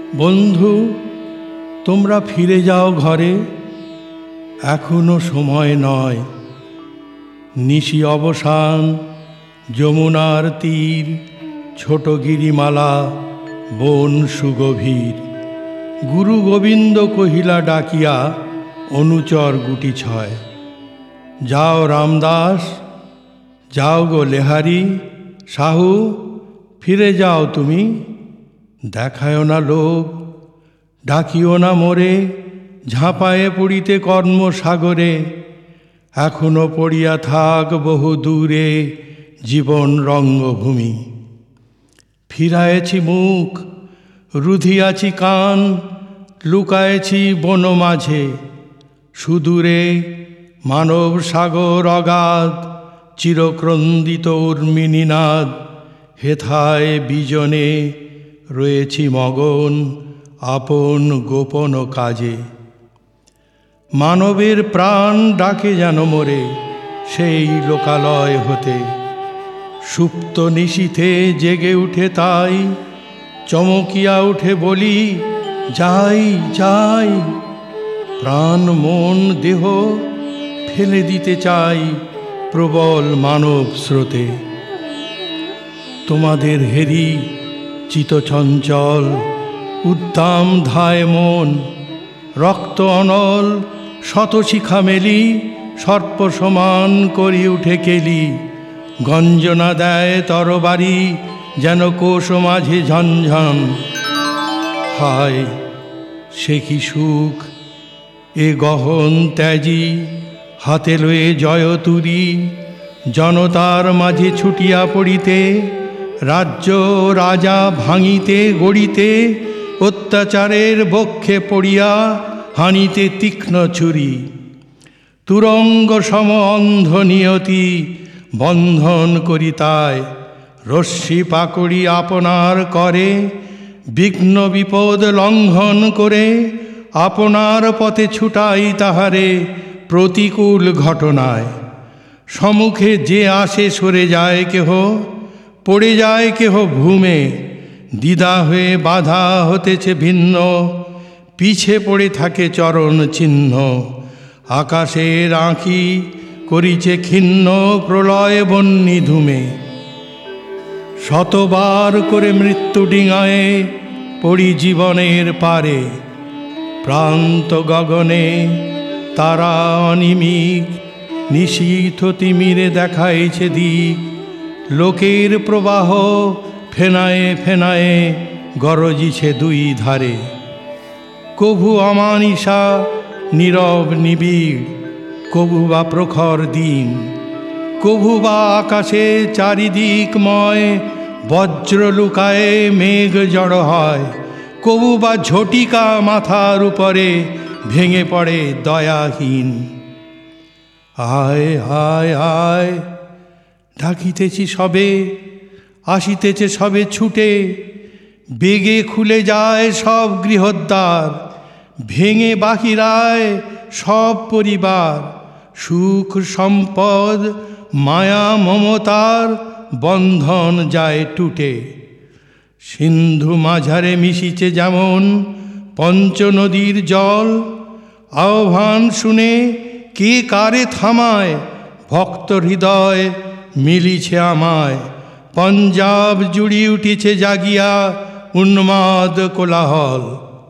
বন্ধু, তোমরা ফিরে যাও ঘরে, এখনো সময় নয়। নিশি অবসান, যমুনার তীর, ছোট গিরিমালা, বন সুগভীর। গুরু গোবিন্দ কহিলা ডাকিয়া, অনুচর গুটি ছয়। যাও রামদাস, যাও গো লেহারি, সাহু, ফিরে যাও তুমি। দেখায়ও না লোভ, ডাকিও না মোরে, ঝাঁপায়ে পড়িতে কর্মসাগরে। এখনো পড়িয়া থাক বহু দূরে জীবন রঙ্গভূমি। ফিরায়েছি মুখ, রুধিয়াছি কান, লুকায়েছি বন মাঝে। সুদূরে মানব সাগর অগাধ, চিরক্রন্দিত উর্মিনীনাদ। হেথায় বিজনে রয়েছি মগন, আপন গোপন কাজে। মানবের প্রাণ ডাকে যেন মোরে সেই লোকালয় হতে। সুপ্ত নিশীথে জেগে উঠে তাই, চমকিয়া উঠে বলি, যাই যাই। প্রাণ মন দেহ ফেলে দিতে চাই প্রবল মানব স্রোতে। তোমাদের হেরি চিতচঞ্চল, উদ্দাম ধায় মন। রক্ত অনল শতশিখা মেলি, সর্প সমান করি উঠে কেলি। গঞ্জনা দেয় তরবারি, যেন কোষ মাঝে ঝনঝন। হায় সে কি সুখ এ গহন ত্যাজি, হাতে লয়ে জয়তুরি। জনতার মাঝে ছুটিয়া পড়িতে, রাজ্য রাজা ভাঙিতে গড়িতে। অত্যাচারের বক্ষে পড়িয়া হানিতে তীক্ষ্ণ ছুরি। তুরঙ্গ সম অন্ধ নিয়তি বন্ধন করি তাই। রশ্মি পাকড়ি আপনার করে, বিঘ্ন বিপদ লঙ্ঘন করে। আপনার পথে ছুটাই তাহারে প্রতিকূল ঘটনায়। সম্মুখে যে আসে সরে যায় কেহ, পড়ে যায় কেহ ভূমে। দ্বিধা হয়ে বাধা হতেছে ভিন্ন, পিছে পড়ে থাকে চরণ চিহ্ন। আকাশের আঁখি করিছে ক্ষিন্ন, প্রলয় বন্যী ধূমে। শতবার করে মৃত্যু ডিঙায়ে পড়ি জীবনের পারে। প্রান্ত গগনে তারা অনিমিক, নিশীথ তিমিরে দেখাইছে দিক। লোকের প্রবাহ ফেনায়ে ফেনায়ে গরজিছে দুই ধারে। কভু অমানিসা নীরব নিবিড়, কভু বা প্রখর দিন। কভু বা আকাশে চারিদিকময় বজ্র লুকায়ে মেঘ জড় হয়। কভু বা ঝটিকা মাথার উপরে ভেঙে পড়ে দয়াহীন। আয় আয় আয়, ডাকিতেছি সবে, আসিতেছে সবে ছুটে। বেগে খুলে যায় সব গৃহদ্বার, ভেঙে বাহিরায় সব পরিবার। সুখ সম্পদ মায়া মমতার বন্ধন যায় টুটে। সিন্ধু মাঝারে মিশিছে যেমন পঞ্চনদীর জল। আহ্বান শুনে কে কারে থামায়, ভক্ত হৃদয় মিলিছে আমায়। পঞ্জাব জুড়ি উঠিছে জাগিয়া উন্মাদ কোলাহল।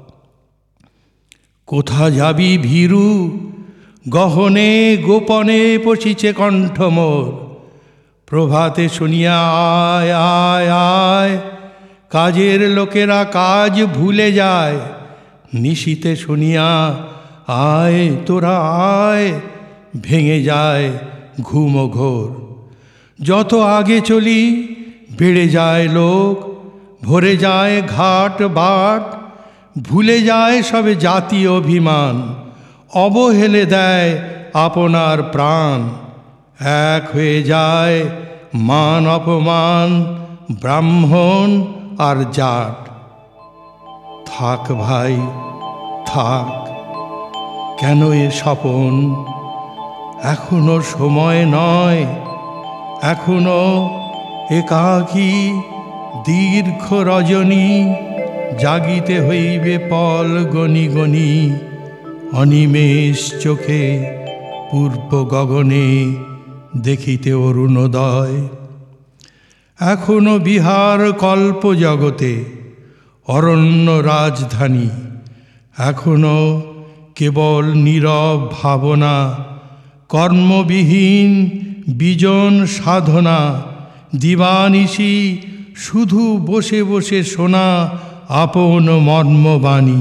কোথা যাবি ভীরু, গহনে গোপনে পশিছে কণ্ঠ মোর। প্রভাতে শুনিয়া আয় আয় আয়, কাজের লোকেরা কাজ ভুলে যায়। নিশীতে শুনিয়া আয় তোরা আয়, ভেঙে যায় ঘুম ঘোর। যত আগে চলি বেড়ে যায় লোক, ভরে যায় ঘাট বাট। ভুলে যায় সবে জাতীয় অভিমান, অবহেলে দেয় আপনার প্রাণ। এক হয়ে যায় মান অপমান, ব্রাহ্মণ আর জাট। থাক ভাই থাক, কেন এ স্বপন? এখনো সময় নয়, এখনো একাকী দীর্ঘ রজনী। জাগিতে হইবে পল গনি গনি, অনিমেষ চোখে পূর্ব গগনে দেখিতে অরুণোদয়। এখনো বিহার কল্প জগতে অরণ্য রাজধানী, এখনো কেবল নীরব ভাবনা, কর্মবিহীন বিজন সাধনা, দিবানিশি শুধু বসে বসে শোনা আপন মর্মবাণী।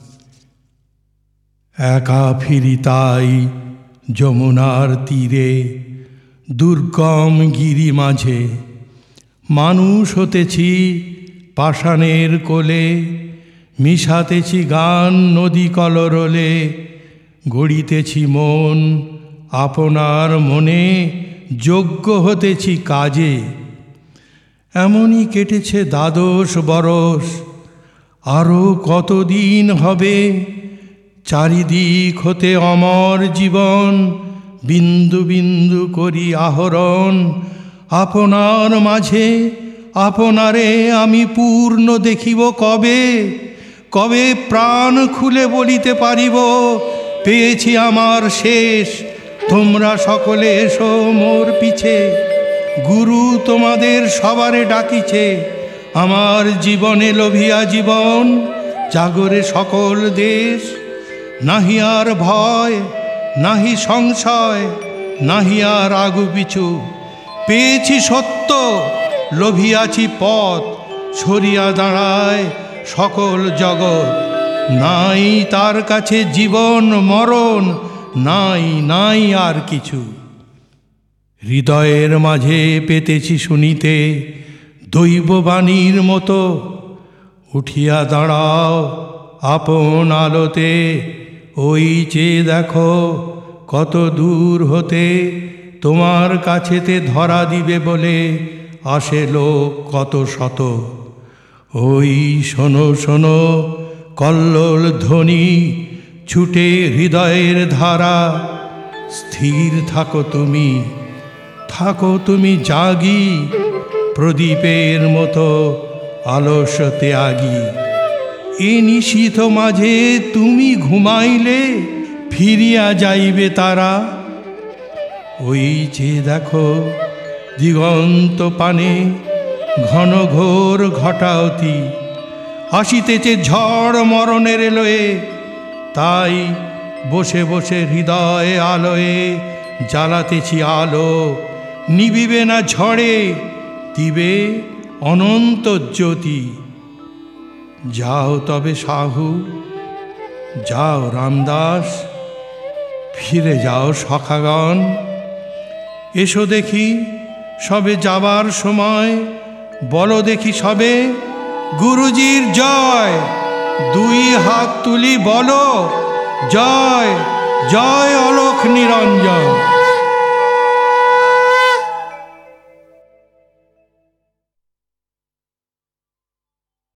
একা ফিরি তাই যমুনার তীরে, দুর্গম গিরি মাঝে, মানুষ হতেছি পাষাণের কোলে, মিশাতেছি গান নদী কলরলে, গড়িতেছি মন আপনার মনে, যোগ্য হতেছি কাজে। এমনই কেটেছে দ্বাদশ বরষ, আরও কতদিন হবে, চারিদিক হতে অমর জীবন, বিন্দু বিন্দু করি আহরণ, আপনার মাঝে আপনারে আমি পূর্ণ দেখিব কবে, কবে প্রাণ খুলে বলিতে পারিব পেয়েছি আমার শেষ, তোমরা সকলে এসো মোর পিছে, গুরু তোমাদের সবারে ডাকিছে, আমার জীবনে লোভিয়া জীবন, জাগরে সকল দেশ। নাহি আর ভয়, নাহি সংশয়, নাহি আর আগু পিছু, পেয়েছি সত্য, লোভিয়াছি পথ, সরিয়া দাঁড়ায় সকল জগৎ। নাই তার কাছে জীবন মরণ, নাই নাই আর কিছু। হৃদয়ের মাঝে পেতেছি শুনিতে দৈববাণীর মতো, উঠিয়া দাঁড়াও আপন আলোতে, ওই চেয়ে দেখো কত দূর হতে তোমার কাছেতে ধরা দিবে বলে আসে লোক কত শত। ওই শোনো শোনো কল্লোল ধ্বনি, ছুটে হৃদয়ের ধারা, স্থির থাকো তুমি জাগি, প্রদীপের মতো আলস ত্যাগী। এ নিশীথ মাঝে তুমি ঘুমাইলে ফিরিয়া যাইবে তারা, ওই যে দেখো দিগন্ত পানে ঘন ঘোর ঘটাওতি, আসিতেছে ঝড় মরণের এলোয়ে, তাই বসে বসে হৃদয় আলোয়ে জ্বালাতেছি আলো, নিবিবে না ঝড়ে, দিবে অনন্ত জ্যোতি। যাও তবে সাহু, যাও রামদাস, ফিরে যাও সখাগণ, এসো দেখি সবে যাবার সময়, বলো দেখি সবে গুরুজির জয়, দুই হাত তুলি বলো জয় জয় অলোক নিরঞ্জন।